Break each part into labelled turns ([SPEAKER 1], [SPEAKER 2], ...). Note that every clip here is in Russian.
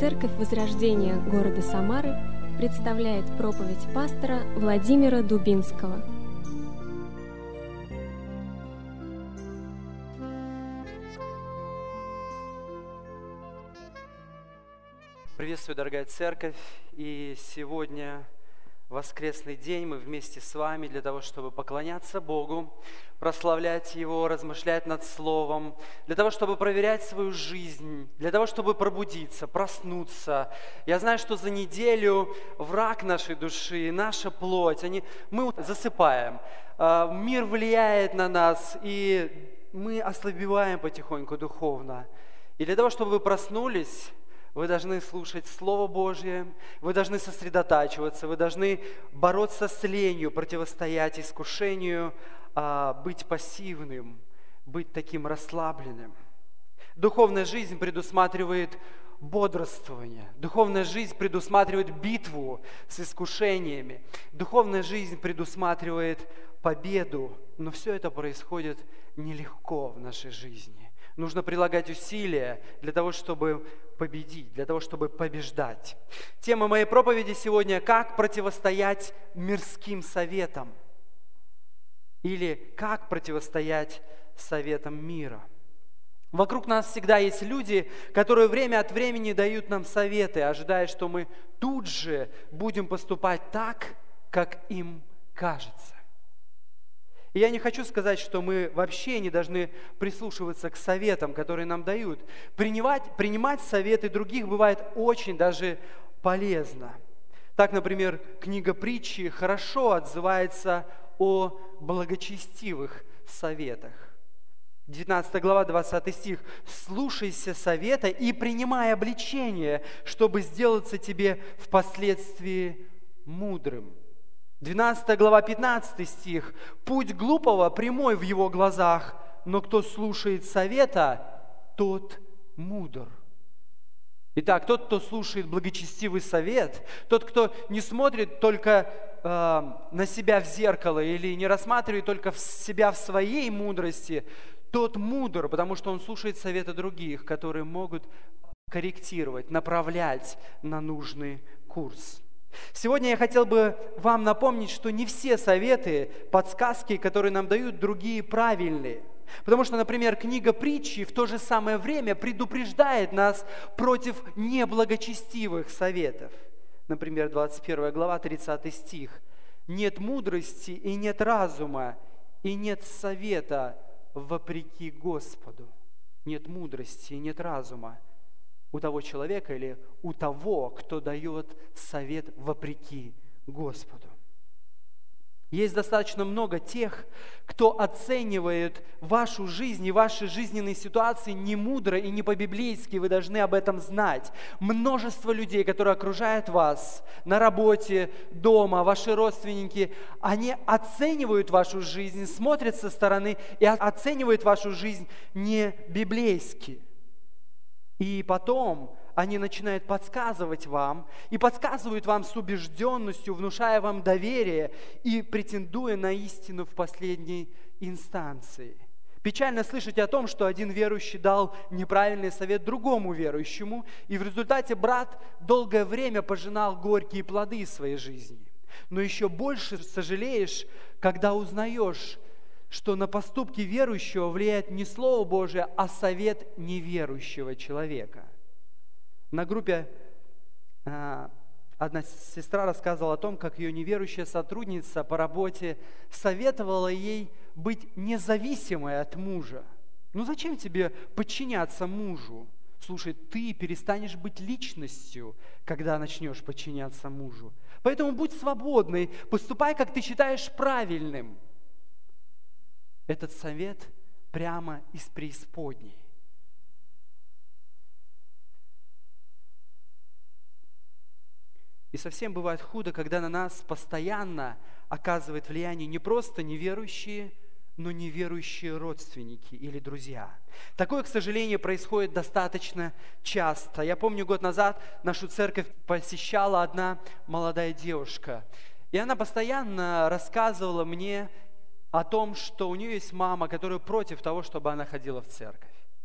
[SPEAKER 1] Церковь Возрождения города Самары представляет проповедь пастора Владимира Дубинского.
[SPEAKER 2] Приветствую, дорогая церковь, и сегодня воскресный день мы вместе с вами для того, чтобы поклоняться Богу, прославлять Его, размышлять над Словом, для того, чтобы проверять свою жизнь, для того, чтобы пробудиться, проснуться. Я знаю, что за неделю враг нашей души, наша плоть, мы засыпаем, мир влияет на нас, и мы ослабеваем потихоньку духовно. И для того, чтобы вы проснулись, вы должны слушать Слово Божье, вы должны сосредотачиваться, вы должны бороться с ленью, противостоять искушению, быть пассивным, быть таким расслабленным. Духовная жизнь предусматривает бодрствование, духовная жизнь предусматривает битву с искушениями, духовная жизнь предусматривает победу, но все это происходит нелегко в нашей жизни. Нужно прилагать усилия для того, чтобы победить, для того, чтобы побеждать. Тема моей проповеди сегодня – как противостоять мирским советам или как противостоять советам мира. Вокруг нас всегда есть люди, которые время от времени дают нам советы, ожидая, что мы тут же будем поступать так, как им кажется. И я не хочу сказать, что мы вообще не должны прислушиваться к советам, которые нам дают. Принимать советы других бывает очень даже полезно. Так, например, книга Притчи хорошо отзывается о благочестивых советах. 19 глава, 20 стих. «Слушайся совета и принимай обличение, чтобы сделаться тебе впоследствии мудрым». 12 глава, 15 стих. «Путь глупого прямой в его глазах, но кто слушает совета, тот мудр». Итак, тот, кто слушает благочестивый совет, тот, кто не смотрит только на себя в зеркало или не рассматривает только себя в своей мудрости, тот мудр, потому что он слушает советы других, которые могут корректировать, направлять на нужный курс. Сегодня я хотел бы вам напомнить, что не все советы, подсказки, которые нам дают другие, правильные. Потому что, например, книга Притчи в то же самое время предупреждает нас против неблагочестивых советов. Например, 21 глава, 30 стих. «Нет мудрости и нет разума, и нет совета вопреки Господу». Нет мудрости и нет разума у того человека или у того, кто дает совет вопреки Господу. Есть достаточно много тех, кто оценивает вашу жизнь и ваши жизненные ситуации не мудро и не по-библейски, вы должны об этом знать. Множество людей, которые окружают вас на работе, дома, ваши родственники, они оценивают вашу жизнь, смотрят со стороны и оценивают вашу жизнь не библейски. И потом они начинают подсказывать вам, и подсказывают вам с убежденностью, внушая вам доверие и претендуя на истину в последней инстанции. Печально слышать о том, что один верующий дал неправильный совет другому верующему, и в результате брат долгое время пожинал горькие плоды своей жизни. Но еще больше сожалеешь, когда узнаешь, что на поступки верующего влияет не Слово Божие, а совет неверующего человека. На группе одна сестра рассказывала о том, как ее неверующая сотрудница по работе советовала ей быть независимой от мужа. Ну зачем тебе подчиняться мужу? Слушай, ты перестанешь быть личностью, когда начнешь подчиняться мужу. Поэтому будь свободной, поступай, как ты считаешь правильным. Этот совет прямо из преисподней. И совсем бывает худо, когда на нас постоянно оказывает влияние не просто неверующие, но неверующие родственники или друзья. Такое, к сожалению, происходит достаточно часто. Я помню, год назад нашу церковь посещала одна молодая девушка. И она постоянно рассказывала мне о том, что у нее есть мама, которая против того, чтобы она ходила в церковь.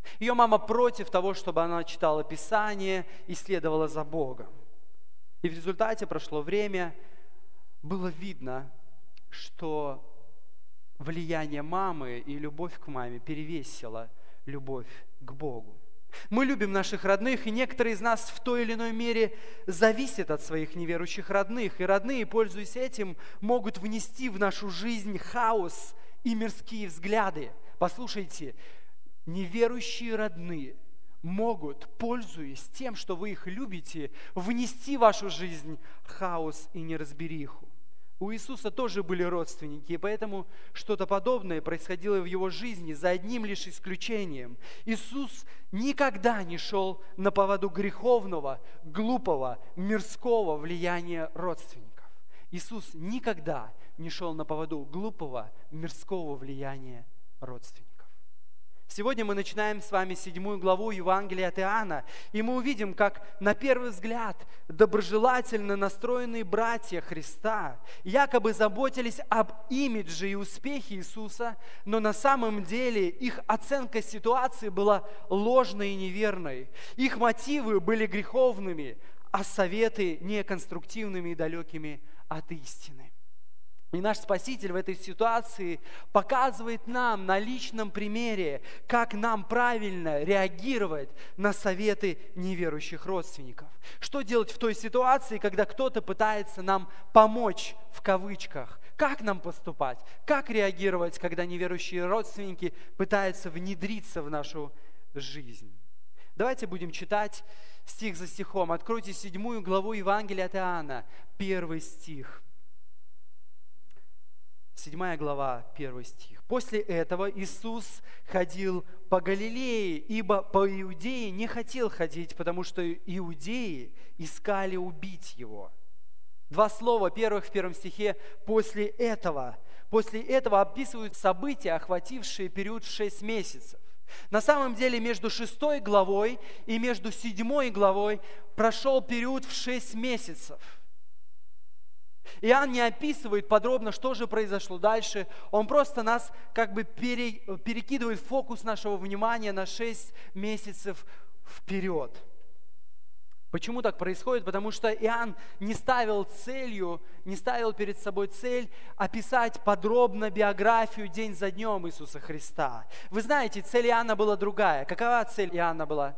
[SPEAKER 2] Ее мама против того, чтобы она читала Писание и следовала за Богом. И в результате прошло время, было видно, что влияние мамы и любовь к маме перевесила любовь к Богу. Мы любим наших родных, и некоторые из нас в той или иной мере зависят от своих неверующих родных. И родные, пользуясь этим, могут внести в нашу жизнь хаос и мирские взгляды. Послушайте, неверующие родные могут, пользуясь тем, что вы их любите, внести в вашу жизнь хаос и неразбериху. У Иисуса тоже были родственники, и поэтому что-то подобное происходило в его жизни за одним лишь исключением. Иисус никогда не шел на поводу греховного, глупого, мирского влияния родственников. Иисус никогда не шел на поводу глупого, мирского влияния родственников. Сегодня мы начинаем с вами 7 главу Евангелия от Иоанна, и мы увидим, как на первый взгляд доброжелательно настроенные братья Христа якобы заботились об имидже и успехе Иисуса, но на самом деле их оценка ситуации была ложной и неверной. Их мотивы были греховными, а советы неконструктивными и далекими от истины. И наш Спаситель в этой ситуации показывает нам на личном примере, как нам правильно реагировать на советы неверующих родственников. Что делать в той ситуации, когда кто-то пытается нам помочь, в кавычках? Как нам поступать? Как реагировать, когда неверующие родственники пытаются внедриться в нашу жизнь? Давайте будем читать стих за стихом. Откройте 7 главу Евангелия от Иоанна, 1 стих. 7 глава, 1 стих. «После этого Иисус ходил по Галилее, ибо по Иудее не хотел ходить, потому что иудеи искали убить Его». Два слова первых в 1 стихе «после этого». После этого описывают события, охватившие период в 6 месяцев. На самом деле между 6 главой и между 7 главой прошел период в 6 месяцев. Иоанн не описывает подробно, что же произошло дальше. Он просто нас как бы перекидывает фокус нашего внимания на 6 месяцев вперед. Почему так происходит? Потому что Иоанн не ставил перед собой цель описать подробно биографию день за днем Иисуса Христа. Вы знаете, цель Иоанна была другая. Какова цель Иоанна была?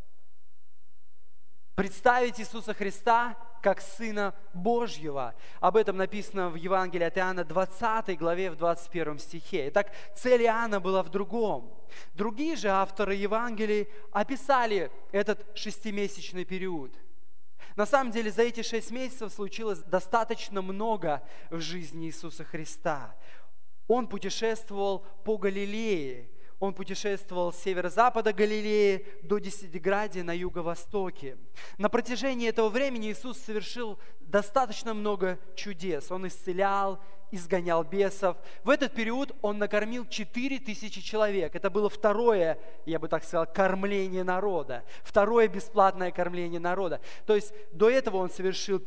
[SPEAKER 2] Представить Иисуса Христа как Сына Божьего. Об этом написано в Евангелии от Иоанна 20 главе в 21 стихе. Итак, цель Иоанна была в другом. Другие же авторы Евангелий описали этот 6-месячный период. На самом деле за эти 6 месяцев случилось достаточно много в жизни Иисуса Христа. Он путешествовал по Галилее. Он путешествовал с северо-запада Галилеи до Десятиградия на юго-востоке. На протяжении этого времени Иисус совершил достаточно много чудес. Он исцелял, изгонял бесов. В этот период Он накормил 4000 человек. Это было второе, я бы так сказал, кормление народа. Второе бесплатное кормление народа. То есть до этого Он совершил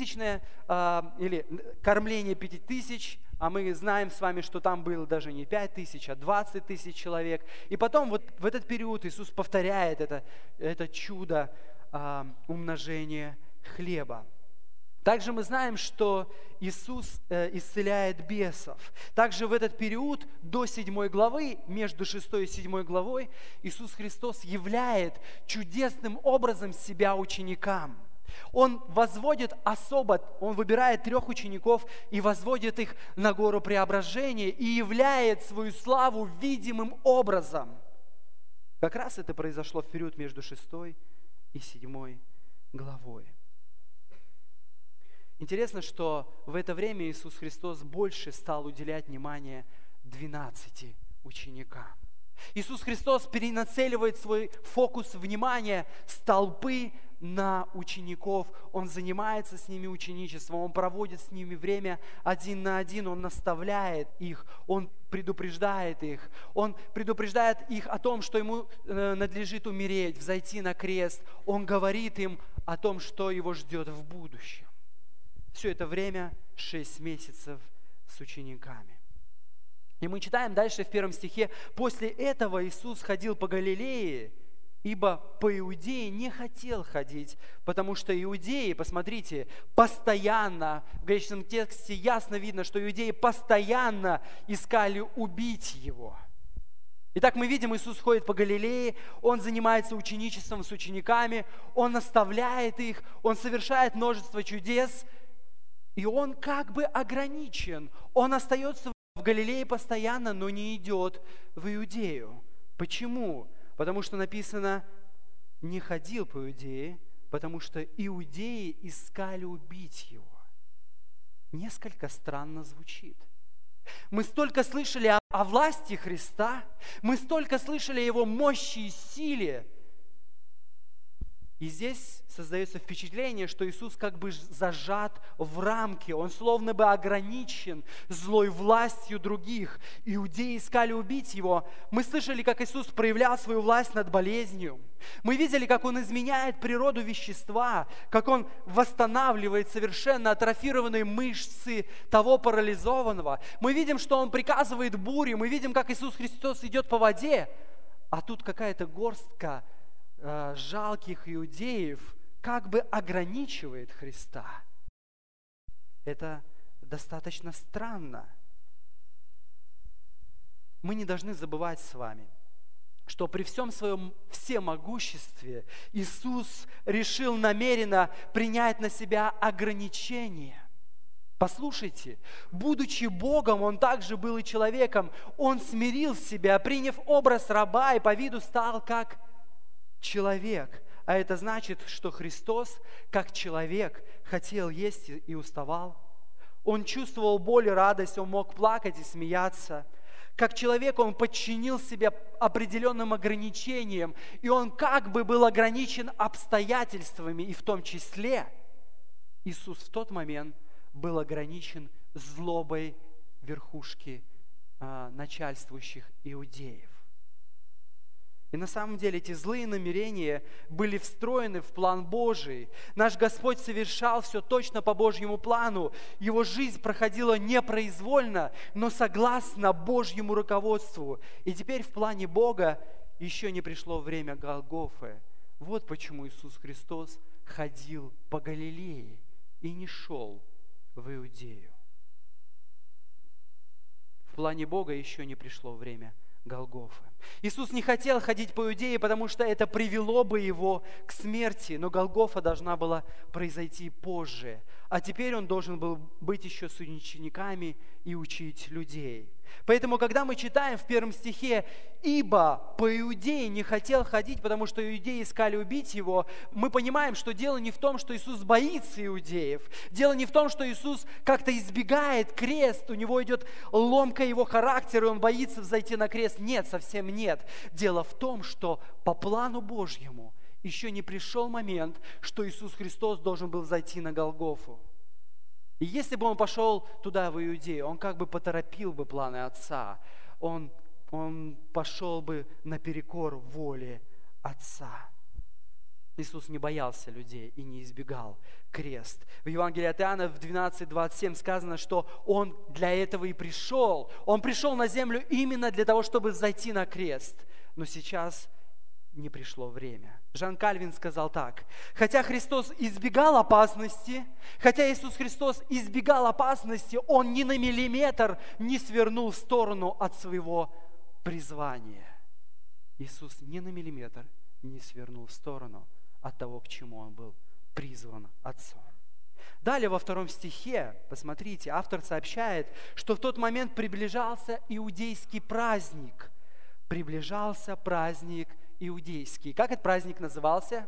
[SPEAKER 2] или кормление 5000, а мы знаем с вами, что там было даже не 5000, а 20 тысяч человек. И потом вот в этот период Иисус повторяет это чудо умножения хлеба. Также мы знаем, что Иисус исцеляет бесов. Также в этот период до 7 главы, между 6 и 7 главой, Иисус Христос являет чудесным образом себя ученикам. Он выбирает 3 учеников и возводит их на гору Преображения и являет свою славу видимым образом. Как раз это произошло в период между 6 и 7 главой. Интересно, что в это время Иисус Христос больше стал уделять внимание 12 ученикам. Иисус Христос перенацеливает свой фокус внимания с толпы на учеников. Он занимается с ними ученичеством, Он проводит с ними время 1 на 1, Он наставляет их, Он предупреждает их. Он предупреждает их о том, что Ему надлежит умереть, взойти на крест. Он говорит им о том, что Его ждет в будущем. Все это время 6 месяцев с учениками. И мы читаем дальше в 1 стихе: «После этого Иисус ходил по Галилее, ибо по Иудее не хотел ходить, потому что иудеи, посмотрите, постоянно, в греческом тексте ясно видно, что иудеи постоянно искали убить Его». Итак, мы видим, Иисус ходит по Галилее, Он занимается ученичеством с учениками, Он наставляет их, Он совершает множество чудес, и Он как бы ограничен. Он остается в Галилее постоянно, но не идет в Иудею. Почему? Потому что написано: не ходил по Иудее, потому что иудеи искали убить Его. Несколько странно звучит. Мы столько слышали о власти Христа, мы столько слышали о Его мощи и силе. И здесь создается впечатление, что Иисус как бы зажат в рамки, Он словно бы ограничен злой властью других. Иудеи искали убить Его. Мы слышали, как Иисус проявлял свою власть над болезнью. Мы видели, как Он изменяет природу вещества, как Он восстанавливает совершенно атрофированные мышцы того парализованного. Мы видим, что Он приказывает буре, мы видим, как Иисус Христос идет по воде, а тут какая-то горстка жалких иудеев как бы ограничивает Христа. Это достаточно странно. Мы не должны забывать с вами, что при всем своем всемогуществе Иисус решил намеренно принять на себя ограничения. Послушайте, будучи Богом, Он также был и человеком. Он смирил себя, приняв образ раба, и по виду стал как человек. А это значит, что Христос, как человек, хотел есть и уставал. Он чувствовал боль и радость, Он мог плакать и смеяться. Как человек Он подчинил себя определенным ограничениям, и Он как бы был ограничен обстоятельствами, и в том числе Иисус в тот момент был ограничен злобой верхушки начальствующих иудеев. И на самом деле эти злые намерения были встроены в план Божий. Наш Господь совершал все точно по Божьему плану. Его жизнь проходила непроизвольно, но согласно Божьему руководству. И теперь в плане Бога еще не пришло время Голгофы. Вот почему Иисус Христос ходил по Галилее и не шел в Иудею. В плане Бога еще не пришло время Голгофы. Иисус не хотел ходить по Иудее, потому что это привело бы Его к смерти, но Голгофа должна была произойти позже. А теперь Он должен был быть еще с учениками и учить людей. Поэтому, когда мы читаем в 1 стихе: «Ибо по Иудее не хотел ходить, потому что иудеи искали убить Его», мы понимаем, что дело не в том, что Иисус боится иудеев. Дело не в том, что Иисус как-то избегает крест, у Него идет ломка Его характера, и Он боится взойти на крест. Нет, совсем нет. Дело в том, что по плану Божьему еще не пришел момент, что Иисус Христос должен был взойти на Голгофу. И если бы Он пошел туда, в Иудею, Он как бы поторопил бы планы Отца. Он пошел бы наперекор воле Отца. Иисус не боялся людей и не избегал крест. В Евангелии от Иоанна в 12:27 сказано, что Он для этого и пришел. Он пришел на землю именно для того, чтобы зайти на крест. Но сейчас не пришло время. Жан Кальвин сказал так: хотя Христос избегал опасности, хотя Иисус Христос избегал опасности, Он ни на миллиметр не свернул в сторону от своего призвания. Иисус ни на миллиметр не свернул в сторону от того, к чему Он был призван Отцом. Далее во 2 стихе, посмотрите, автор сообщает, что в тот момент приближался иудейский праздник. Приближался праздник иудейский. Как этот праздник назывался?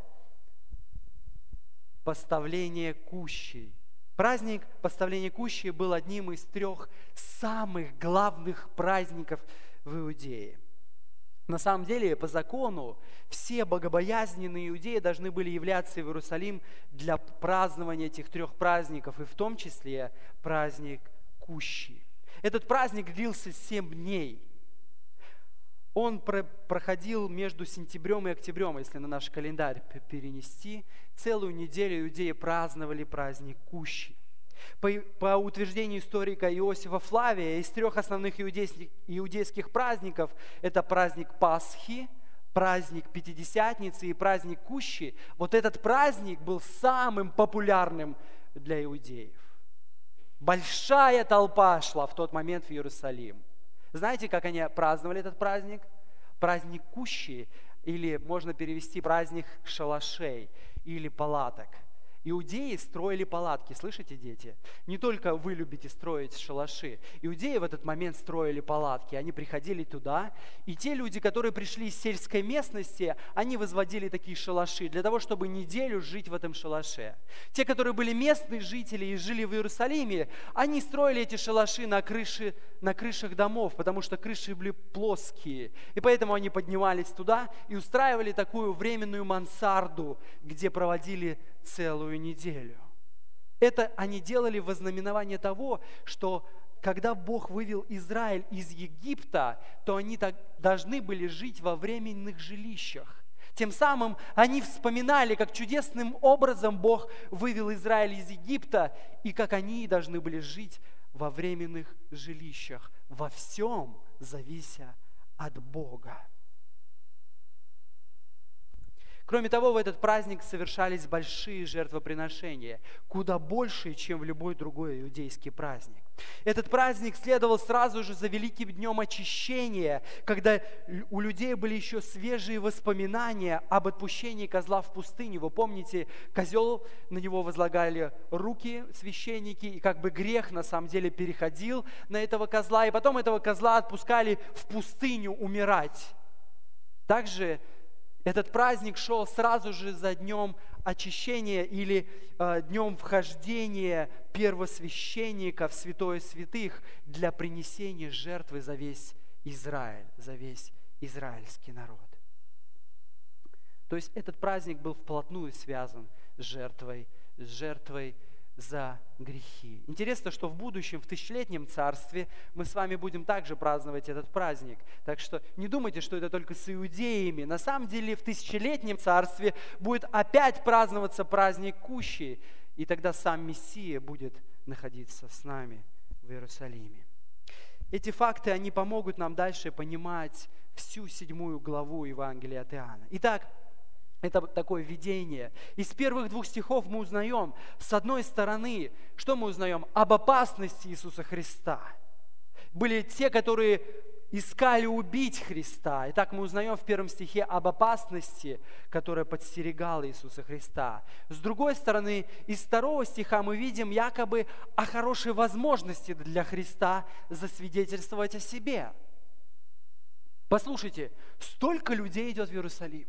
[SPEAKER 2] Поставление кущей. Праздник поставления кущей был одним из 3 самых главных праздников в Иудее. На самом деле, по закону, все богобоязненные иудеи должны были являться в Иерусалим для празднования этих 3 праздников, и в том числе праздник Кущи. Этот праздник длился 7 дней. Он проходил между сентябрем и октябрем, если на наш календарь перенести. Целую неделю иудеи праздновали праздник Кущи. По утверждению историка Иосифа Флавия, из 3 основных иудейских праздников – это праздник Пасхи, праздник Пятидесятницы и праздник Кущи. Вот этот праздник был самым популярным для иудеев. Большая толпа шла в тот момент в Иерусалим. Знаете, как они праздновали этот праздник? Праздник Кущи, или можно перевести праздник шалашей или палаток. Иудеи строили палатки, слышите, дети? Не только вы любите строить шалаши. Иудеи в этот момент строили палатки, они приходили туда, и те люди, которые пришли из сельской местности, они возводили такие шалаши для того, чтобы неделю жить в этом шалаше. Те, которые были местные жители и жили в Иерусалиме, они строили эти шалаши на крышах домов, потому что крыши были плоские. И поэтому они поднимались туда и устраивали такую временную мансарду, где проводили целую неделю. Это они делали в ознаменование того, что когда Бог вывел Израиль из Египта, то они так должны были жить во временных жилищах. Тем самым они вспоминали, как чудесным образом Бог вывел Израиль из Египта, и как они должны были жить во временных жилищах, во всем завися от Бога. Кроме того, в этот праздник совершались большие жертвоприношения, куда больше, чем в любой другой иудейский праздник. Этот праздник следовал сразу же за Великим днем очищения, когда у людей были еще свежие воспоминания об отпущении козла в пустыне. Вы помните, козел, на него возлагали руки священники, и как бы грех на самом деле переходил на этого козла, и потом этого козла отпускали в пустыню умирать. Также этот праздник шел сразу же за днем очищения или днем вхождения первосвященника в святое святых для принесения жертвы за весь Израиль, за весь израильский народ. То есть этот праздник был вплотную связан с жертвой за грехи. Интересно, что в будущем, в тысячелетнем царстве, мы с вами будем также праздновать этот праздник. Так что не думайте, что это только с иудеями. На самом деле в тысячелетнем царстве будет опять праздноваться праздник Кущи, и тогда сам Мессия будет находиться с нами в Иерусалиме. Эти факты, они помогут нам дальше понимать всю 7 главу Евангелия от Иоанна. Итак, это такое введение. Из первых 2 стихов мы узнаем, с одной стороны, что мы узнаем? Об опасности Иисуса Христа. Были те, которые искали убить Христа. Итак, мы узнаем в 1 стихе об опасности, которая подстерегала Иисуса Христа. С другой стороны, из 2 стиха мы видим якобы о хорошей возможности для Христа засвидетельствовать о себе. Послушайте, столько людей идет в Иерусалим.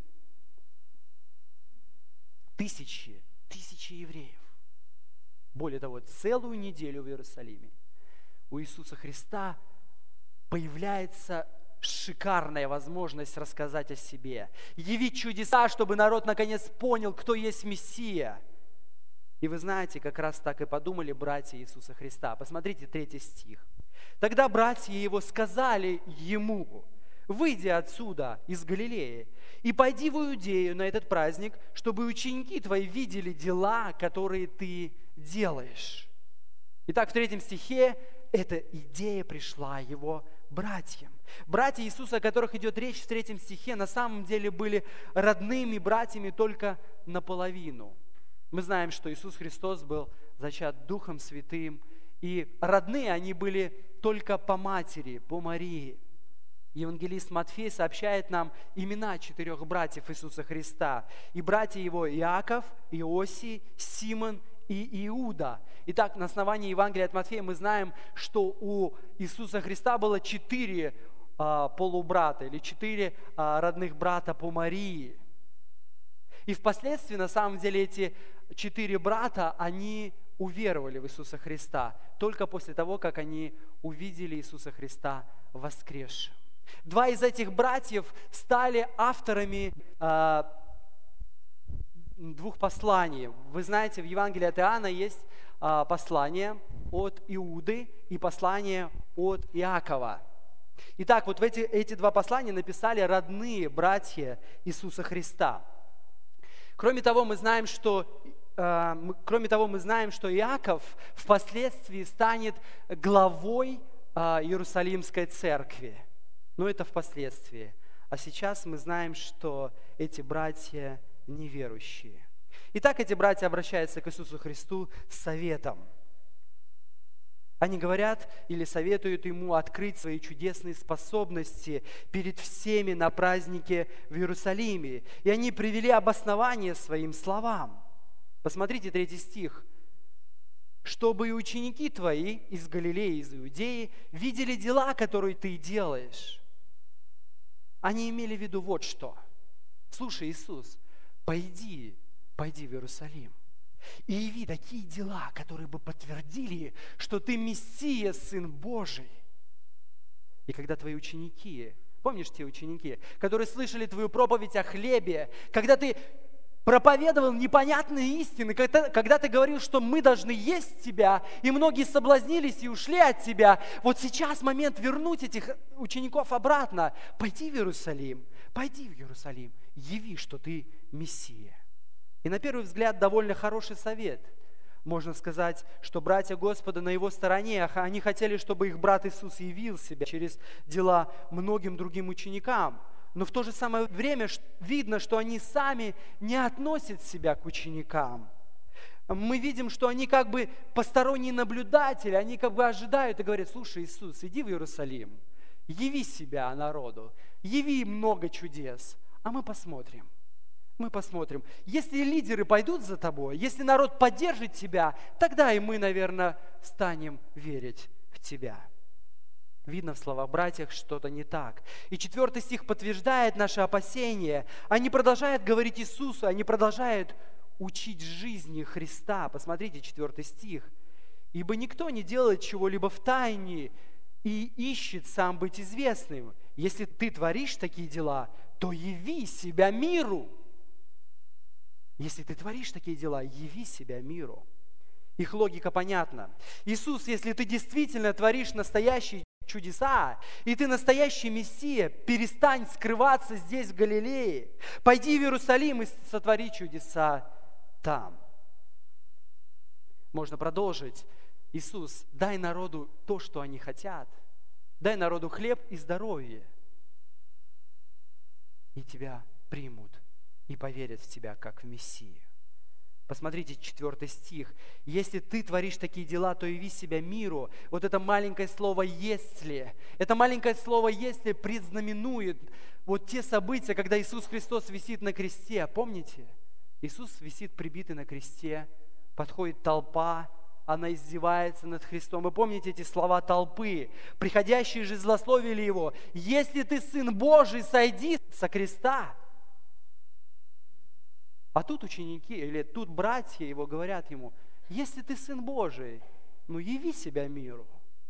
[SPEAKER 2] Тысячи евреев. Более того, целую неделю в Иерусалиме у Иисуса Христа появляется шикарная возможность рассказать о себе, явить чудеса, чтобы народ наконец понял, кто есть Мессия. И вы знаете, как раз так и подумали братья Иисуса Христа. Посмотрите 3 стих. «Тогда братья его сказали ему: выйди отсюда, из Галилеи, и пойди в Иудею на этот праздник, чтобы ученики твои видели дела, которые ты делаешь». Итак, в 3 стихе эта идея пришла его братьям. Братья Иисуса, о которых идет речь в 3 стихе, на самом деле были родными братьями только наполовину. Мы знаем, что Иисус Христос был зачат Духом Святым, и родные они были только по матери, по Марии. Евангелист Матфей сообщает нам имена 4 братьев Иисуса Христа. И братья его Иаков, Иосий, Симон и Иуда. Итак, на основании Евангелия от Матфея мы знаем, что у Иисуса Христа было 4 полубрата или 4 родных брата по Марии. И впоследствии, на самом деле, эти 4 брата, они уверовали в Иисуса Христа только после того, как они увидели Иисуса Христа воскресшим. 2 из этих братьев стали авторами 2 посланий. Вы знаете, в Евангелии от Иоанна есть послание от Иуды и послание от Иакова. Итак, вот эти 2 послания написали родные братья Иисуса Христа. Кроме того, мы знаем, что кроме того, мы знаем, что Иаков впоследствии станет главой Иерусалимской церкви. Но это впоследствии. А сейчас мы знаем, что эти братья неверующие. Итак, эти братья обращаются к Иисусу Христу с советом. Они говорят или советуют ему открыть свои чудесные способности перед всеми на празднике в Иерусалиме. И они привели обоснование своим словам. Посмотрите 3 стих. «Чтобы и ученики твои из Галилеи, из Иудеи видели дела, которые ты делаешь». Они имели в виду вот что. Слушай, Иисус, пойди в Иерусалим и яви такие дела, которые бы подтвердили, что ты Мессия, Сын Божий. И когда твои ученики, помнишь те ученики, которые слышали твою проповедь о хлебе, когда ты проповедовал непонятные истины, когда ты говорил, что мы должны есть тебя, и многие соблазнились и ушли от тебя, вот сейчас момент вернуть этих учеников обратно. Пойди в Иерусалим, яви, что ты Мессия. И на первый взгляд довольно хороший совет. Можно сказать, что братья Господа на его стороне, они хотели, чтобы их брат Иисус явил себя через дела многим другим ученикам. Но в то же самое время видно, что они сами не относят себя к ученикам. Мы видим, что они как бы посторонние наблюдатели, они как бы ожидают и говорят: слушай, Иисус, иди в Иерусалим, яви себя народу, яви много чудес, а мы посмотрим. Если лидеры пойдут за тобой, если народ поддержит тебя, тогда и мы, наверное, станем верить в тебя. Видно в словах братьев что-то не так. И 4 стих подтверждает наши опасения. Они продолжают говорить Иисусу, они продолжают учить жизни Христа. Посмотрите, 4 стих. «Ибо никто не делает чего-либо в тайне и ищет сам быть известным. Если ты творишь такие дела, то яви себя миру». Если ты творишь такие дела, яви себя миру. Их логика понятна. Иисус, если ты действительно творишь настоящие чудеса, и ты настоящий Мессия, перестань скрываться здесь, в Галилее. Пойди в Иерусалим и сотвори чудеса там. Можно продолжить. Иисус, дай народу то, что они хотят. Дай народу хлеб и здоровье. И тебя примут и поверят в тебя, как в Мессию. Посмотрите, 4 стих. «Если ты творишь такие дела, то яви себя миру». Вот это маленькое слово «если». Это маленькое слово «если» предзнаменует вот те события, когда Иисус Христос висит на кресте. Помните? Иисус висит прибитый на кресте, подходит толпа, она издевается над Христом. Вы помните эти слова толпы? Приходящие же злословили Его: «Если ты Сын Божий, сойди со креста». А тут ученики, или тут братья Его говорят Ему: если ты Сын Божий, яви себя миру.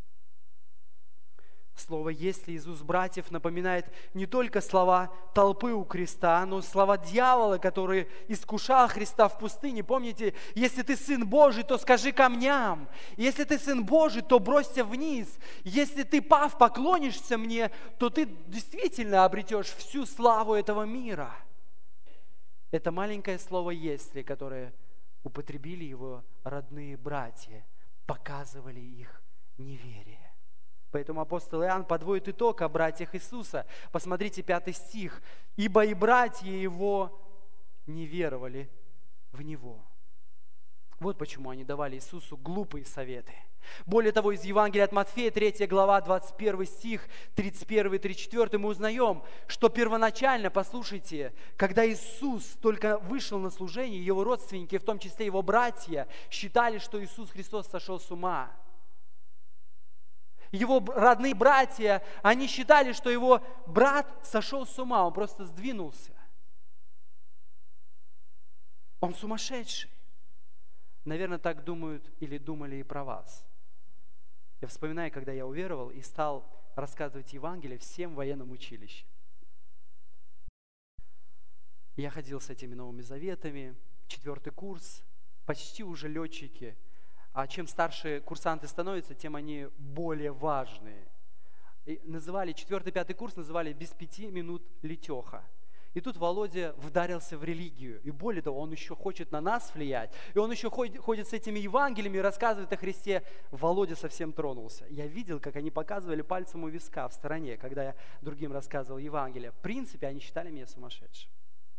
[SPEAKER 2] Слово «если» из уст братьев напоминает не только слова толпы у креста, но слова дьявола, который искушал Христа в пустыне. Помните, если ты Сын Божий, то скажи камням. Если ты Сын Божий, то бросься вниз. Если ты, пав, поклонишься мне, то ты действительно обретешь всю славу этого мира. Это маленькое слово «если», которое употребили его родные братья, показывали их неверие. Поэтому апостол Иоанн подводит итог о братьях Иисуса. Посмотрите 5 стих. «Ибо и братья Его не веровали в Него». Вот почему они давали Иисусу глупые советы. Более того, из Евангелия от Матфея, 3 глава, 21 стих, 31-34, мы узнаем, что первоначально, послушайте, когда Иисус только вышел на служение, Его родственники, в том числе Его братья, считали, что Иисус Христос сошел с ума. Его родные братья, они считали, что его брат сошел с ума, он просто сдвинулся. Он сумасшедший. Наверное, так думают или думали и про вас. Я вспоминаю, когда я уверовал и стал рассказывать Евангелие всем в военном училище. Я ходил с этими Новыми Заветами, 4 курс, почти уже летчики. А чем старше курсанты становятся, тем они более важные. И называли 4-5 курс называли без 5 минут летеха. И тут Володя вдарился в религию. И более того, он еще хочет на нас влиять. И он еще ходит с этими Евангелиями и рассказывает о Христе. Володя совсем тронулся. Я видел, как они показывали пальцем у виска в стороне, когда я другим рассказывал Евангелие. В принципе, они считали меня сумасшедшим.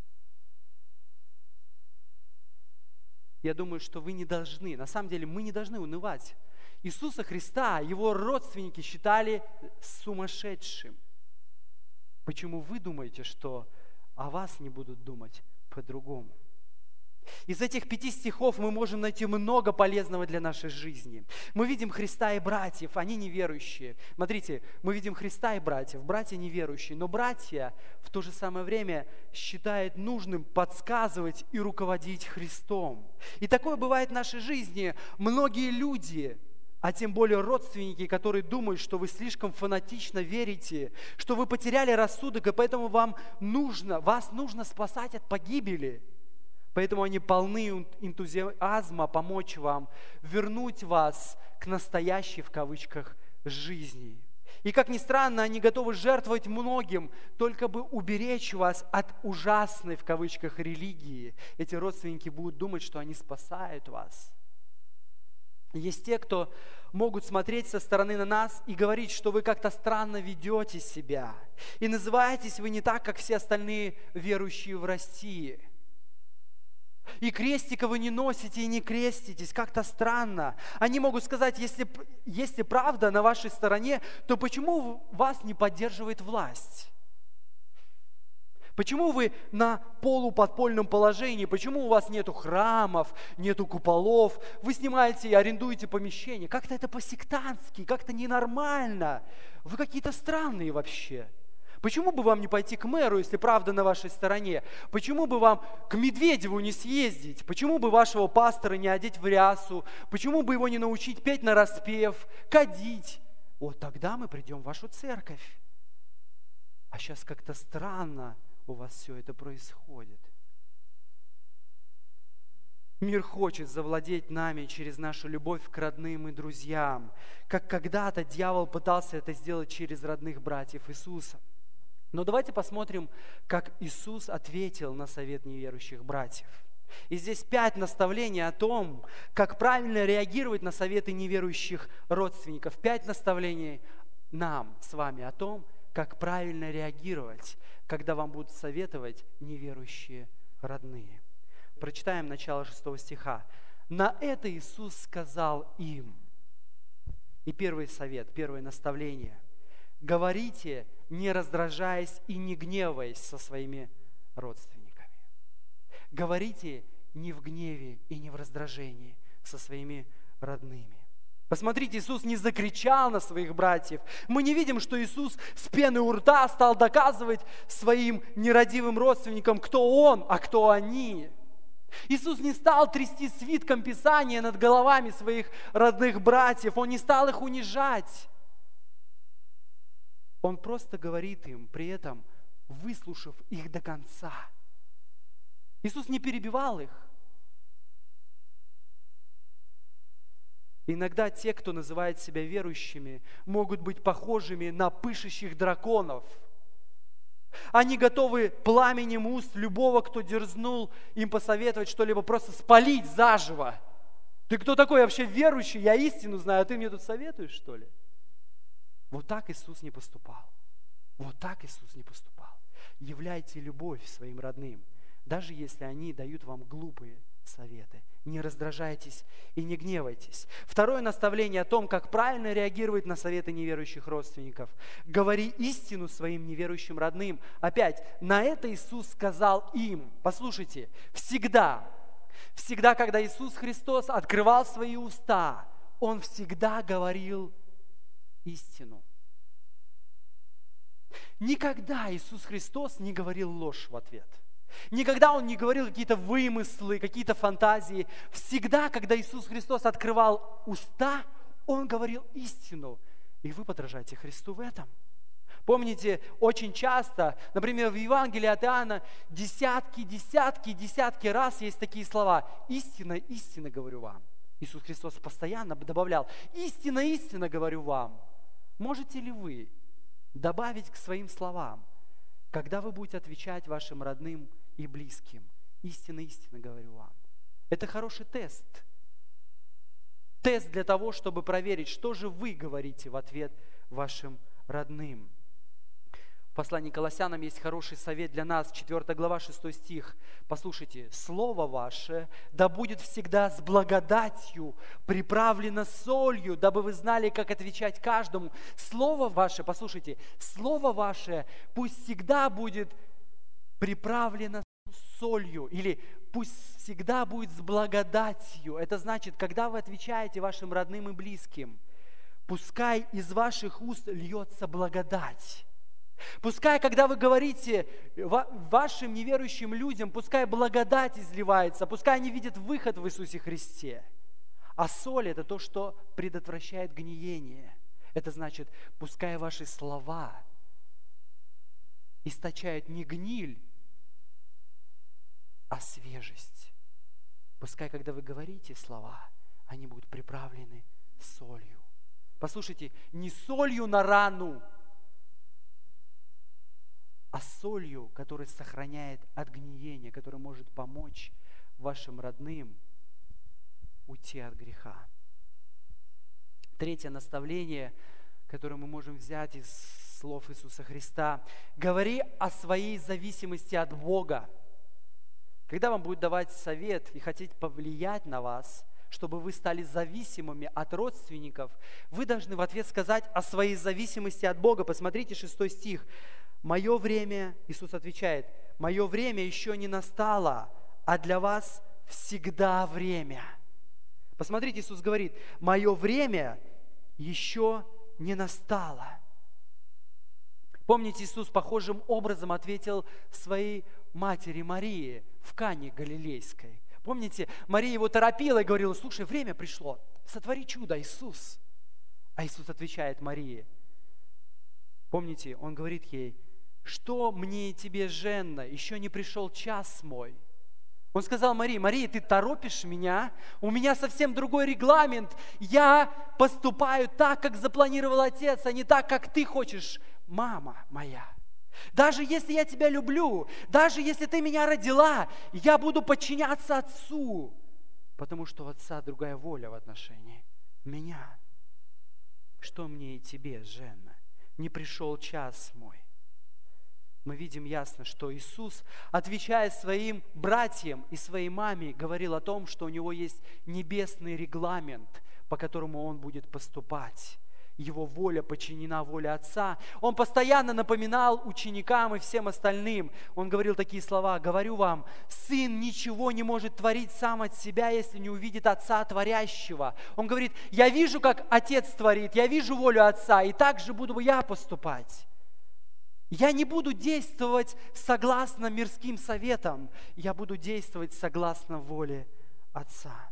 [SPEAKER 2] Я думаю, что вы не должны, на самом деле мы не должны унывать. Иисуса Христа, его родственники считали сумасшедшим. Почему вы думаете, что о вас не будут думать по-другому? Из этих 5 стихов мы можем найти много полезного для нашей жизни. Мы видим Христа и братьев, они неверующие. Смотрите, мы видим Христа и братьев, братья неверующие, но братья в то же самое время считают нужным подсказывать и руководить Христом. И такое бывает в нашей жизни. Многие люди, а тем более родственники, которые думают, что вы слишком фанатично верите, что вы потеряли рассудок, и поэтому вас нужно спасать от погибели. Поэтому они полны энтузиазма помочь вам, вернуть вас к настоящей, в кавычках, жизни. И как ни странно, они готовы жертвовать многим, только бы уберечь вас от ужасной, в кавычках, религии. Эти родственники будут думать, что они спасают вас. Есть те, кто могут смотреть со стороны на нас и говорить, что вы как-то странно ведете себя. И называетесь вы не так, как все остальные верующие в России. И крестика вы не носите и не креститесь, как-то странно. Они могут сказать, если правда на вашей стороне, то почему вас не поддерживает власть? Почему вы на полуподпольном положении? Почему у вас нету храмов, нету куполов? Вы снимаете и арендуете помещение. Как-то это по-сектантски, как-то ненормально. Вы какие-то странные вообще. Почему бы вам не пойти к мэру, если правда на вашей стороне? Почему бы вам к Медведеву не съездить? Почему бы вашего пастора не одеть в рясу? Почему бы его не научить петь нараспев, кадить? Вот тогда мы придем в вашу церковь. А сейчас как-то странно у вас все это происходит. Мир хочет завладеть нами через нашу любовь к родным и друзьям, как когда-то дьявол пытался это сделать через родных братьев Иисуса. Но давайте посмотрим, как Иисус ответил на совет неверующих братьев. И здесь 5 наставлений о том, как правильно реагировать на советы неверующих родственников. 5 наставлений нам с вами о том, как правильно реагировать, когда вам будут советовать неверующие родные. Прочитаем начало 6 стиха. «На это Иисус сказал им». И первый совет, первое наставление. «Говорите, не раздражаясь и не гневаясь со своими родственниками». Говорите не в гневе и не в раздражении со своими родными. Посмотрите, Иисус не закричал на своих братьев. Мы не видим, что Иисус с пены у рта стал доказывать своим нерадивым родственникам, кто Он, а кто они. Иисус не стал трясти свитком Писания над головами своих родных братьев. Он не стал их унижать. Он просто говорит им, при этом выслушав их до конца. Иисус не перебивал их. Иногда те, кто называет себя верующими, могут быть похожими на пышущих драконов. Они готовы пламенем уст любого, кто дерзнул им посоветовать что-либо, просто спалить заживо. Ты кто такой вообще верующий? Я истину знаю, а ты мне тут советуешь, что ли? Вот так Иисус не поступал. Вот так Иисус не поступал. Являйте любовь своим родным, даже если они дают вам глупые советы. Не раздражайтесь и не гневайтесь. Второе наставление о том, как правильно реагировать на советы неверующих родственников. Говори истину своим неверующим родным. Опять, на это Иисус сказал им. Послушайте, всегда, когда Иисус Христос открывал свои уста, Он всегда говорил истину. Никогда Иисус Христос не говорил ложь в ответ. Никогда Он не говорил какие-то вымыслы, какие-то фантазии. Всегда, когда Иисус Христос открывал уста, Он говорил истину. И вы подражайте Христу в этом. Помните, очень часто, например, в Евангелии от Иоанна десятки раз есть такие слова. Истина, истина говорю вам. Иисус Христос постоянно добавлял. Истина, истина говорю вам. Можете ли вы добавить к своим словам: когда вы будете отвечать вашим родным и близким. Истинно, истинно говорю вам. Это хороший тест. Тест для того, чтобы проверить, что же вы говорите в ответ вашим родным. В послании к Колоссянам есть хороший совет для нас, 4 глава, 6 стих. Послушайте, «Слово ваше да будет всегда с благодатью, приправлено солью, дабы вы знали, как отвечать каждому». Слово ваше, послушайте, Слово ваше пусть всегда будет приправлено солью, или пусть всегда будет с благодатью. Это значит, когда вы отвечаете вашим родным и близким, пускай из ваших уст льется благодать. Пускай, когда вы говорите вашим неверующим людям, пускай благодать изливается, пускай они видят выход в Иисусе Христе. А соль – это то, что предотвращает гниение. Это значит, пускай ваши слова источают не гниль, а свежесть. Пускай, когда вы говорите слова, они будут приправлены солью. Послушайте, не солью на рану, а солью, которая сохраняет от гниения, которая может помочь вашим родным уйти от греха. Третье наставление, которое мы можем взять из слов Иисуса Христа: говори о своей зависимости от Бога. Когда вам будет давать совет и хотеть повлиять на вас, чтобы вы стали зависимыми от родственников, вы должны в ответ сказать о своей зависимости от Бога. Посмотрите 6 стих. «Мое время», Иисус отвечает, «мое время еще не настало, а для вас всегда время». Посмотрите, Иисус говорит, «Мое время еще не настало». Помните, Иисус похожим образом ответил своей матери Марии в Кане Галилейской. Помните, Мария его торопила и говорила: «Слушай, время пришло, сотвори чудо, Иисус». А Иисус отвечает Марии. Помните, Он говорит ей: «Что мне и тебе, Женна, еще не пришел час мой». Он сказал Марии: «Мария, ты торопишь меня? У меня совсем другой регламент. Я поступаю так, как запланировал Отец, а не так, как ты хочешь, мама моя. Даже если я тебя люблю, даже если ты меня родила, я буду подчиняться Отцу, потому что у Отца другая воля в отношении меня. Что мне и тебе, Женна, не пришел час мой». Мы видим ясно, что Иисус, отвечая своим братьям и своей маме, говорил о том, что у Него есть небесный регламент, по которому Он будет поступать. Его воля подчинена воле Отца. Он постоянно напоминал ученикам и всем остальным. Он говорил такие слова: «Говорю вам, Сын ничего не может творить сам от себя, если не увидит Отца Творящего». Он говорит: «Я вижу, как Отец творит, я вижу волю Отца, и так же буду я поступать. Я не буду действовать согласно мирским советам, я буду действовать согласно воле Отца».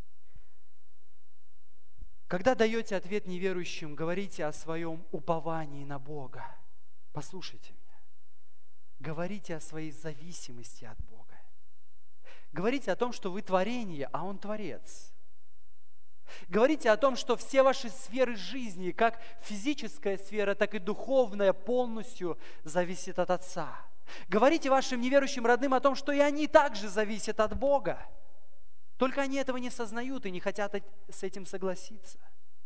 [SPEAKER 2] Когда даете ответ неверующим, говорите о своем уповании на Бога. Послушайте меня. Говорите о своей зависимости от Бога. Говорите о том, что вы творение, а Он Творец. Говорите о том, что все ваши сферы жизни, как физическая сфера, так и духовная, полностью зависит от Отца. Говорите вашим неверующим родным о том, что и они также зависят от Бога. Только они этого не сознают и не хотят с этим согласиться.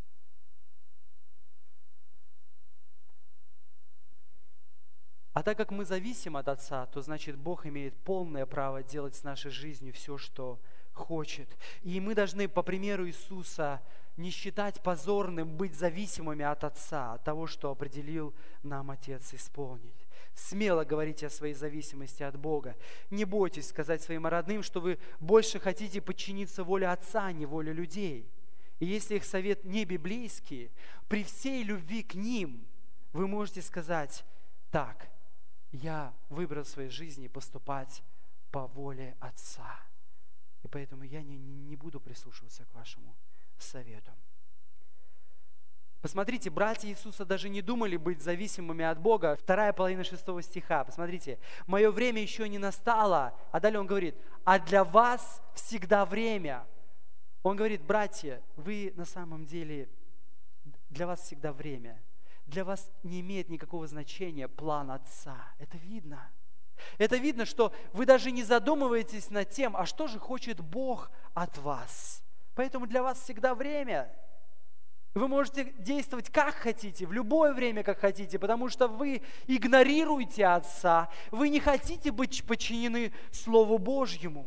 [SPEAKER 2] А так как мы зависим от Отца, то значит Бог имеет полное право делать с нашей жизнью все, что хочет. И мы должны, по примеру Иисуса, не считать позорным быть зависимыми от Отца, от того, что определил нам Отец исполнить. Смело говорите о своей зависимости от Бога. Не бойтесь сказать своим родным, что вы больше хотите подчиниться воле Отца, а не воле людей. И если их совет не библейский, при всей любви к ним вы можете сказать: «Так, я выбрал в своей жизни поступать по воле Отца, и поэтому я не буду прислушиваться к вашему совету». Посмотрите, братья Иисуса даже не думали быть зависимыми от Бога. 2 половина 6 стиха. Посмотрите. «Мое время еще не настало». А далее он говорит: «А для вас всегда время». Он говорит: братья, вы на самом деле, для вас всегда время. для вас не имеет никакого значения план Отца. Это видно. Это видно, что вы даже не задумываетесь над тем, а что же хочет Бог от вас. Поэтому для вас всегда время. Вы можете действовать как хотите, в любое время как хотите, потому что вы игнорируете Отца, вы не хотите быть подчинены Слову Божьему.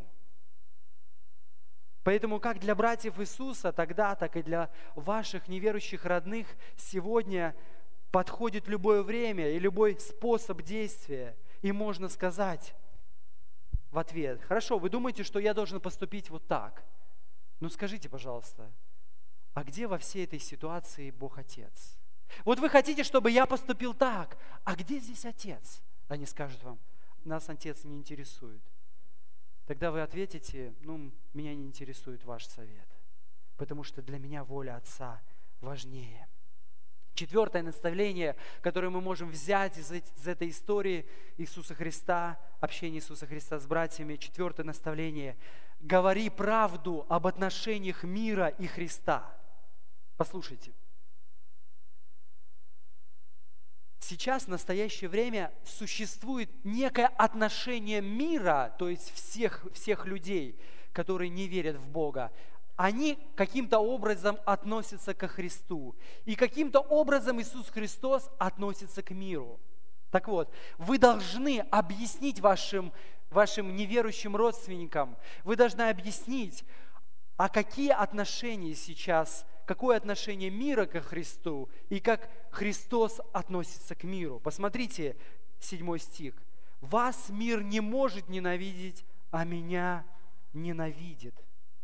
[SPEAKER 2] Поэтому как для братьев Иисуса тогда, так и для ваших неверующих родных сегодня подходит любое время и любой способ действия. И можно сказать в ответ: хорошо, вы думаете, что я должен поступить вот так? Ну скажите, пожалуйста, а где во всей этой ситуации Бог Отец? Вот вы хотите, чтобы я поступил так, а где здесь Отец? Они скажут вам: нас Отец не интересует. Тогда вы ответите: меня не интересует ваш совет, потому что для меня воля Отца важнее. Четвертое наставление, которое мы можем взять из этой истории Иисуса Христа, общения Иисуса Христа с братьями. Четвертое наставление: говори правду об отношениях мира и Христа. Послушайте. Сейчас, в настоящее время, существует некое отношение мира, то есть всех людей, которые не верят в Бога. Они каким-то образом относятся ко Христу. И каким-то образом Иисус Христос относится к миру. Так вот, вы должны объяснить вашим неверующим родственникам, вы должны объяснить, а какие отношения сейчас, какое отношение мира ко Христу и как Христос относится к миру. Посмотрите, 7 стих. «Вас мир не может ненавидеть, а меня ненавидит».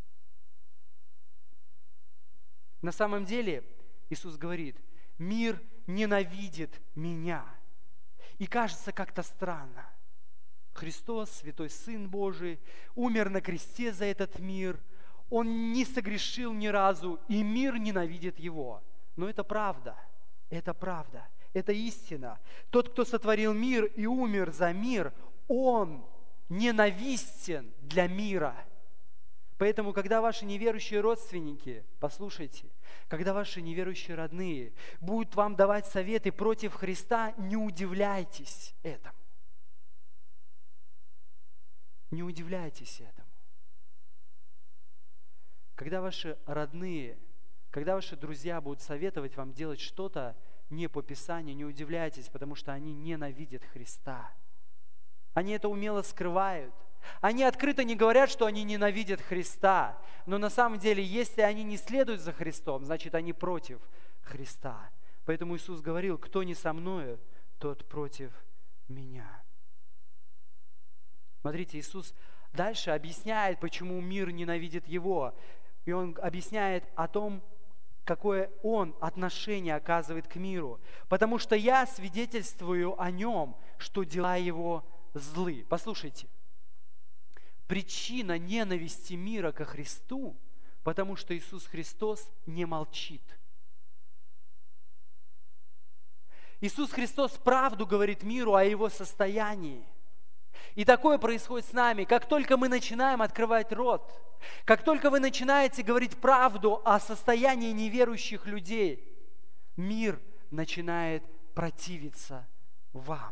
[SPEAKER 2] На самом деле, Иисус говорит: мир ненавидит меня. И кажется как-то странно. Христос, Святой Сын Божий, умер на кресте за этот мир. Он не согрешил ни разу, и мир ненавидит Его. Но это правда, это истина. Тот, кто сотворил мир и умер за мир, Он ненавистен для мира. Поэтому, когда ваши неверующие родственники, послушайте, когда ваши неверующие родные будут вам давать советы против Христа, не удивляйтесь этому. Не удивляйтесь этому. Когда ваши родные, когда ваши друзья будут советовать вам делать что-то не по Писанию, не удивляйтесь, потому что они ненавидят Христа. Они это умело скрывают. Они открыто не говорят, что они ненавидят Христа. Но на самом деле, если они не следуют за Христом, значит, они против Христа. Поэтому Иисус говорил: кто не со мною, тот против меня. Смотрите, Иисус дальше объясняет, почему мир ненавидит Его. И Он объясняет о том, какое Он отношение оказывает к миру. Потому что я свидетельствую о Нем, что дела Его злы. Послушайте. Причина ненависти мира ко Христу, потому что Иисус Христос не молчит. Иисус Христос правду говорит миру о Его состоянии. И такое происходит с нами. Как только мы начинаем открывать рот, как только вы начинаете говорить правду о состоянии неверующих людей, мир начинает противиться вам.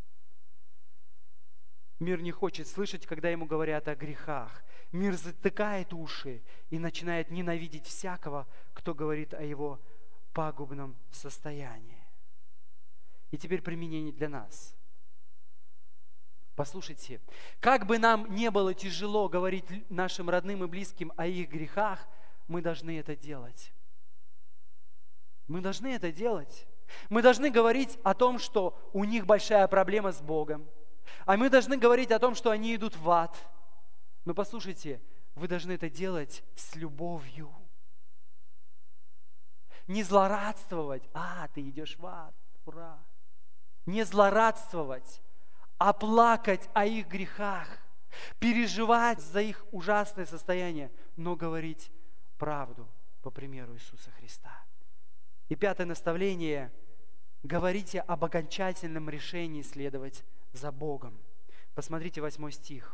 [SPEAKER 2] Мир не хочет слышать, когда ему говорят о грехах. Мир затыкает уши и начинает ненавидеть всякого, кто говорит о его пагубном состоянии. И теперь применение для нас. Послушайте, как бы нам не было тяжело говорить нашим родным и близким о их грехах, мы должны это делать. Мы должны это делать. Мы должны говорить о том, что у них большая проблема с Богом. А мы должны говорить о том, что они идут в ад. Но послушайте, вы должны это делать с любовью. Не злорадствовать. Ты идешь в ад. Ура. Не злорадствовать, а плакать о их грехах. Переживать за их ужасное состояние, но говорить правду по примеру Иисуса Христа. И 5 наставление. Говорите об окончательном решении следовать за Богом. Посмотрите 8 стих.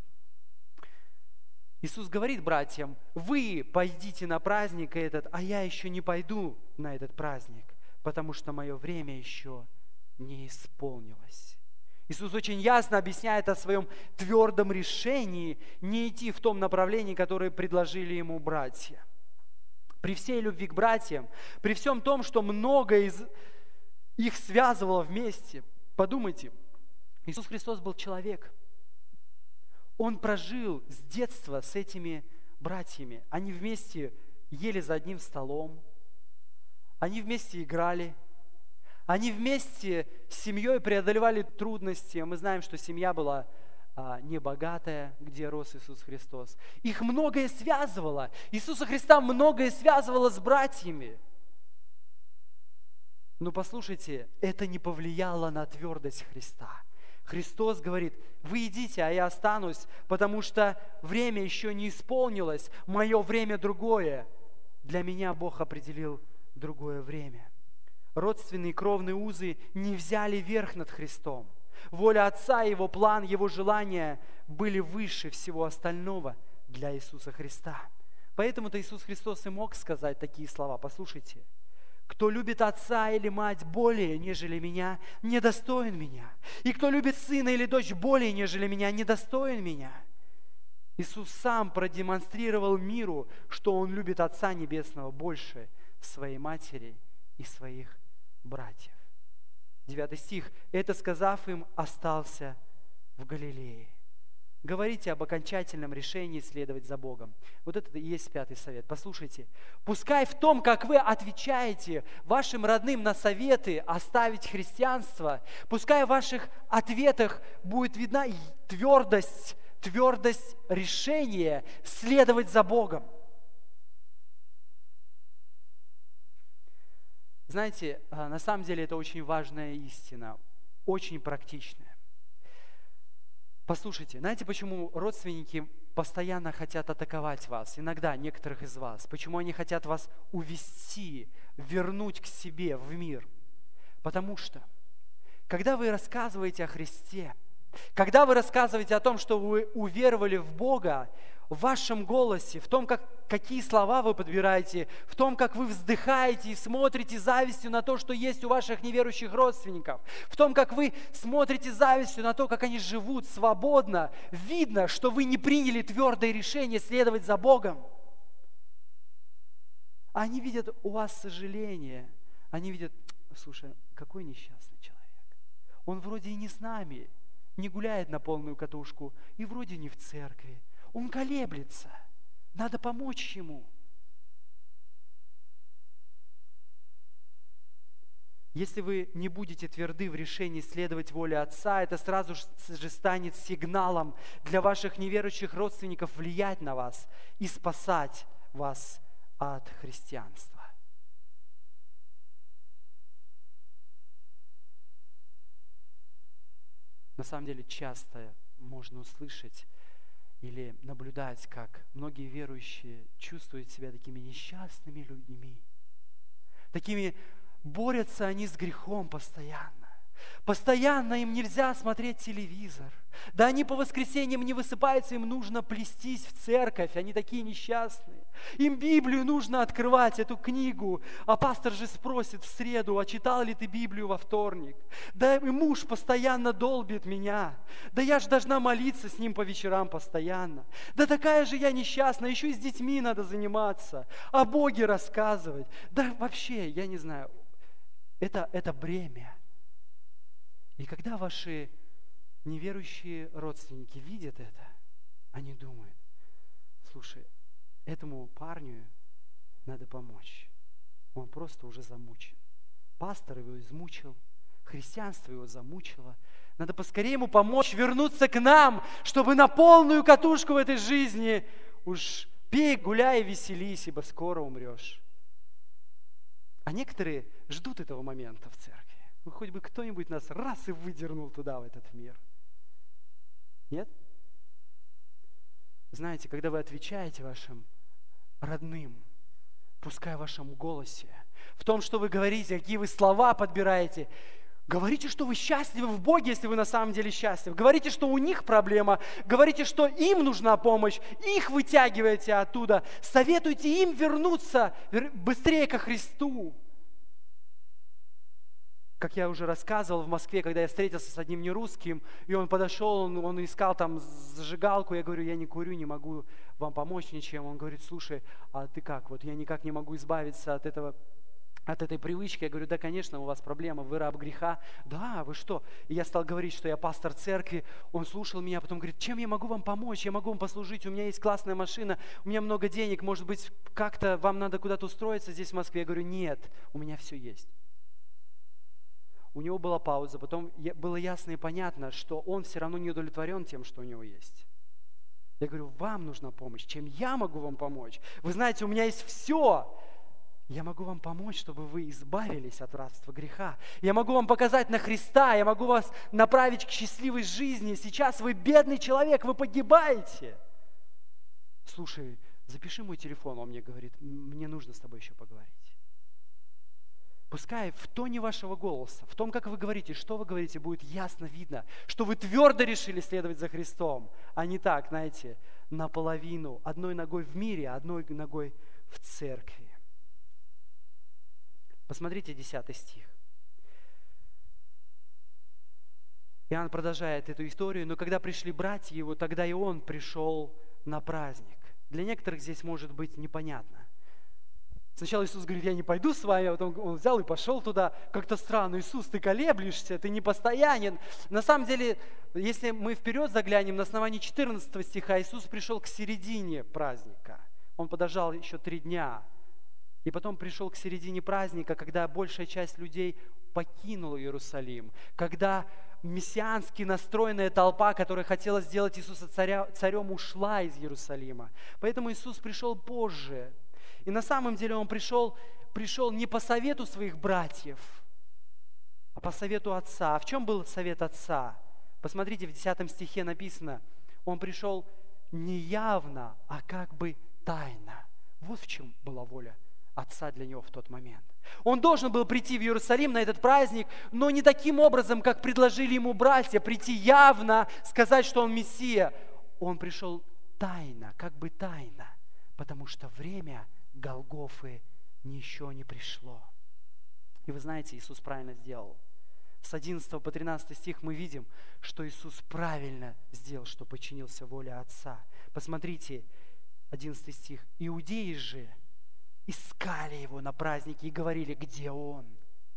[SPEAKER 2] Иисус говорит братьям: вы пойдите на праздник этот, а я еще не пойду на этот праздник, потому что мое время еще не исполнилось. Иисус очень ясно объясняет о своем твердом решении не идти в том направлении, которое предложили ему братья. При всей любви к братьям, при всем том, что многое из их связывало вместе, подумайте, Иисус Христос был человек. Он прожил с детства с этими братьями. Они вместе ели за одним столом, они вместе играли, они вместе с семьей преодолевали трудности. Мы знаем, что семья была небогатая, где рос Иисус Христос. Их многое связывало. Иисуса Христа многое связывало с братьями. Но послушайте, это не повлияло на твердость Христа. Христос говорит: вы идите, а я останусь, потому что время еще не исполнилось, мое время другое. Для меня Бог определил другое время. Родственные кровные узы не взяли верх над Христом. Воля Отца, Его план, Его желания были выше всего остального для Иисуса Христа. Поэтому-то Иисус Христос и мог сказать такие слова. Послушайте. Кто любит отца или мать более, нежели меня, недостоин меня. И кто любит сына или дочь более, нежели меня, недостоин меня. Иисус сам продемонстрировал миру, что Он любит Отца Небесного больше своей матери и своих братьев. 9 стих. «Это, сказав им, остался в Галилее». Говорите об окончательном решении следовать за Богом. Вот это и есть 5 совет. Послушайте. Пускай в том, как вы отвечаете вашим родным на советы оставить христианство, пускай в ваших ответах будет видна твердость решения следовать за Богом. Знаете, на самом деле это очень важная истина, очень практичная. Послушайте, знаете, почему родственники постоянно хотят атаковать вас, иногда некоторых из вас? Почему они хотят вас увести, вернуть к себе в мир? Потому что, когда вы рассказываете о Христе, когда вы рассказываете о том, что вы уверовали в Бога, в вашем голосе, в том, какие слова вы подбираете, в том, как вы вздыхаете и смотрите завистью на то, что есть у ваших неверующих родственников, в том, как вы смотрите завистью на то, как они живут свободно, видно, что вы не приняли твердое решение следовать за Богом. Они видят у вас сожаление, они видят: слушай, какой несчастный человек. Он вроде и не с нами, не гуляет на полную катушку, и вроде не в церкви. Он колеблется. Надо помочь ему. Если вы не будете тверды в решении следовать воле Отца, это сразу же станет сигналом для ваших неверующих родственников влиять на вас и спасать вас от христианства. На самом деле часто можно услышать или наблюдать, как многие верующие чувствуют себя такими несчастными людьми. Такими борются они с грехом постоянно. Постоянно им нельзя смотреть телевизор. Да они по воскресеньям не высыпаются, им нужно плестись в церковь. Они такие несчастные. Им Библию нужно открывать, эту книгу. А пастор же спросит в среду: а читал ли ты Библию во вторник? Да и муж постоянно долбит меня. Да я же должна молиться с ним по вечерам постоянно. Да такая же я несчастная, еще и с детьми надо заниматься, о Боге рассказывать. Да вообще, я не знаю, это бремя. И когда ваши неверующие родственники видят это, они думают: слушай, этому парню надо помочь. Он просто уже замучен. Пастор его измучил, христианство его замучило. Надо поскорее ему помочь вернуться к нам, чтобы на полную катушку в этой жизни уж пей, гуляй, веселись, ибо скоро умрешь. А некоторые ждут этого момента в церкви. Ну, хоть бы кто-нибудь нас раз и выдернул туда, в этот мир. Нет? Знаете, когда вы отвечаете вашим родным, пускай в вашем голосе, в том, что вы говорите, какие вы слова подбираете, говорите, что вы счастливы в Боге, если вы на самом деле счастливы. Говорите, что у них проблема. Говорите, что им нужна помощь. Их вытягиваете оттуда. Советуйте им вернуться быстрее ко Христу. Как я уже рассказывал, в Москве, когда я встретился с одним нерусским, и он подошел, он искал там зажигалку, я говорю, я не курю, не могу вам помочь ничем. Он говорит, слушай, а ты как? Вот я никак не могу избавиться от этой привычки. Я говорю, да, конечно, у вас проблема, вы раб греха. Да, вы что? И я стал говорить, что я пастор церкви. Он слушал меня, потом говорит, чем я могу вам помочь? Я могу вам послужить, у меня есть классная машина, у меня много денег, может быть, как-то вам надо куда-то устроиться здесь в Москве? Я говорю, нет, у меня все есть. У него была пауза, потом было ясно и понятно, что он все равно не удовлетворен тем, что у него есть. Я говорю, вам нужна помощь, чем я могу вам помочь? Вы знаете, у меня есть все. Я могу вам помочь, чтобы вы избавились от рабства греха. Я могу вам показать на Христа, я могу вас направить к счастливой жизни. Сейчас вы бедный человек, вы погибаете. Слушай, запиши мой телефон, он мне говорит, мне нужно с тобой еще поговорить. Пускай в тоне вашего голоса, в том, как вы говорите, что вы говорите, будет ясно видно, что вы твердо решили следовать за Христом, а не так, знаете, наполовину, одной ногой в мире, одной ногой в церкви. Посмотрите 10 стих. Иоанн продолжает эту историю, но когда пришли братья его, тогда и он пришел на праздник. Для некоторых здесь может быть непонятно. Сначала Иисус говорит, я не пойду с вами, а потом он взял и пошел туда. Как-то странно, Иисус, ты колеблешься, ты не постоянен. На самом деле, если мы вперед заглянем, на основании 14 стиха Иисус пришел к середине праздника. Он подождал еще 3 дня. И потом пришел к середине праздника, когда большая часть людей покинула Иерусалим. Когда мессиански настроенная толпа, которая хотела сделать Иисуса царем, ушла из Иерусалима. Поэтому Иисус пришел позже. И на самом деле Он пришел не по совету своих братьев, а по совету Отца. А в чем был совет Отца? Посмотрите, в 10 стихе написано, Он пришел не явно, а как бы тайно. Вот в чем была воля Отца для Него в тот момент. Он должен был прийти в Иерусалим на этот праздник, но не таким образом, как предложили Ему братья, прийти явно, сказать, что Он Мессия. Он пришел тайно, как бы тайно, потому что время Голгофы еще не пришло. И вы знаете, Иисус правильно сделал. С 11 по 13 стих мы видим, что Иисус правильно сделал, что подчинился воле Отца. Посмотрите, 11 стих. Иудеи же искали Его на празднике и говорили, где Он?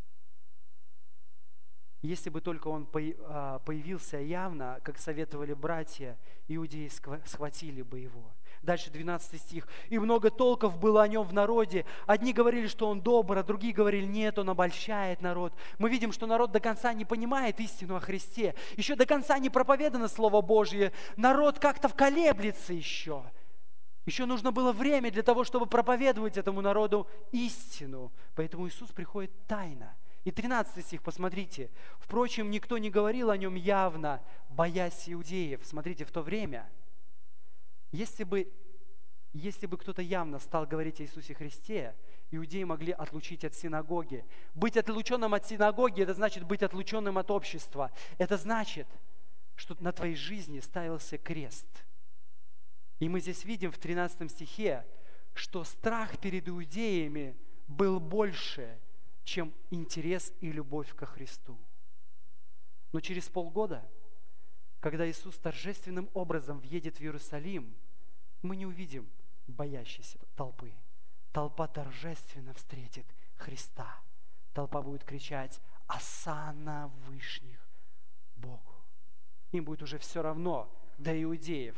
[SPEAKER 2] Если бы только Он появился явно, как советовали братья, иудеи схватили бы Его. Дальше 12 стих. «И много толков было о Нем в народе. Одни говорили, что Он добр, а другие говорили, нет, Он обольщает народ». Мы видим, что народ до конца не понимает истину о Христе. Еще до конца не проповедано Слово Божье. Народ как-то колеблется еще. Еще нужно было время для того, чтобы проповедовать этому народу истину. Поэтому Иисус приходит тайно. И 13 стих, посмотрите. «Впрочем, никто не говорил о Нем явно, боясь иудеев». Смотрите, в то время... Если бы кто-то явно стал говорить о Иисусе Христе, иудеи могли отлучить от синагоги. Быть отлученным от синагоги – это значит быть отлученным от общества. Это значит, что на твоей жизни ставился крест. И мы здесь видим в 13 стихе, что страх перед иудеями был больше, чем интерес и любовь ко Христу. Но через полгода, когда Иисус торжественным образом въедет в Иерусалим, мы не увидим боящейся толпы. Толпа торжественно встретит Христа. Толпа будет кричать «Осанна вышних Богу». Им будет уже все равно, до иудеев.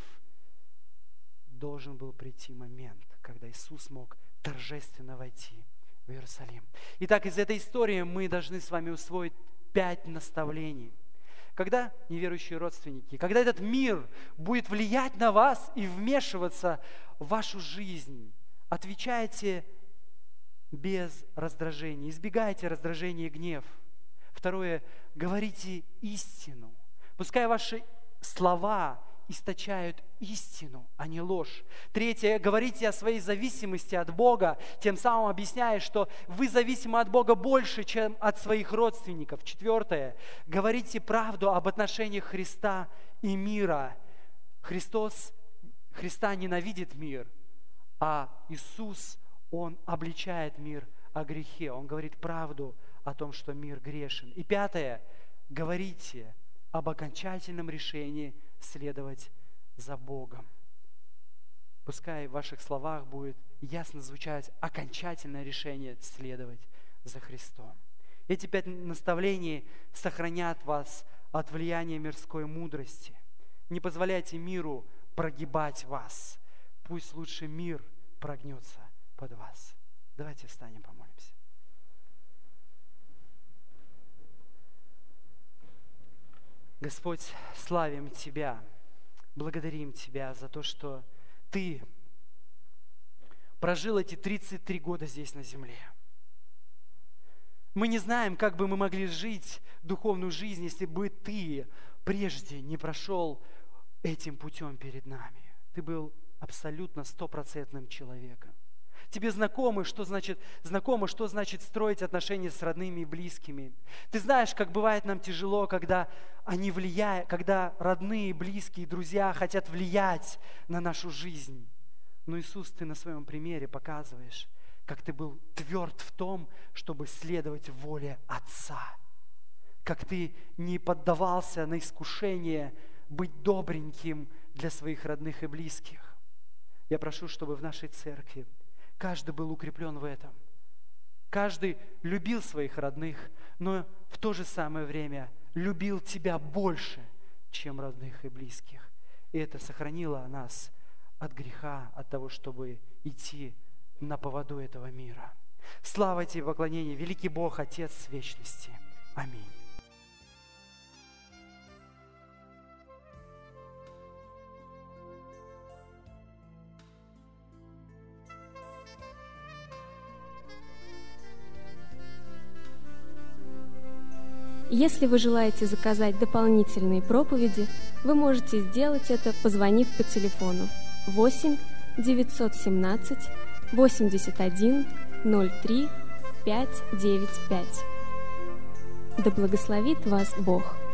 [SPEAKER 2] Должен был прийти момент, когда Иисус мог торжественно войти в Иерусалим. Итак, из этой истории мы должны с вами усвоить 5 наставлений. Когда неверующие родственники, когда этот мир будет влиять на вас и вмешиваться в вашу жизнь, отвечайте без раздражения, избегайте раздражения и гнев. Второе, говорите истину. Пускай ваши слова источают истину, а не ложь. Третье, говорите о своей зависимости от Бога, тем самым объясняя, что вы зависимы от Бога больше, чем от своих родственников. Четвертое, говорите правду об отношениях Христа и мира. Христа ненавидит мир, а Иисус, Он обличает мир о грехе. Он говорит правду о том, что мир грешен. И 5. Говорите об окончательном решении следовать за Богом. Пускай в ваших словах будет ясно звучать окончательное решение следовать за Христом. Эти 5 наставлений сохранят вас от влияния мирской мудрости. Не позволяйте миру прогибать вас. Пусть лучше мир прогнется под вас. Давайте встанем, помолимся. Господь, славим Тебя, благодарим Тебя за то, что Ты прожил эти 33 года здесь на земле. Мы не знаем, как бы мы могли жить духовную жизнь, если бы Ты прежде не прошел этим путем перед нами. Ты был абсолютно 100% человеком. Тебе знакомо, что значит строить отношения с родными и близкими. Ты знаешь, как бывает нам тяжело, когда когда родные, близкие, друзья хотят влиять на нашу жизнь. Но, Иисус, Ты на своем примере показываешь, как Ты был тверд в том, чтобы следовать воле Отца. Как Ты не поддавался на искушение быть добреньким для своих родных и близких. Я прошу, чтобы в нашей церкви каждый был укреплен в этом. Каждый любил своих родных, но в то же самое время любил Тебя больше, чем родных и близких. И это сохранило нас от греха, от того, чтобы идти на поводу этого мира. Слава Тебе и поклонение, великий Бог, Отец вечности. Аминь.
[SPEAKER 1] Если вы желаете заказать дополнительные проповеди, вы можете сделать это, позвонив по телефону 8 917 81 03 595. Да благословит вас Бог!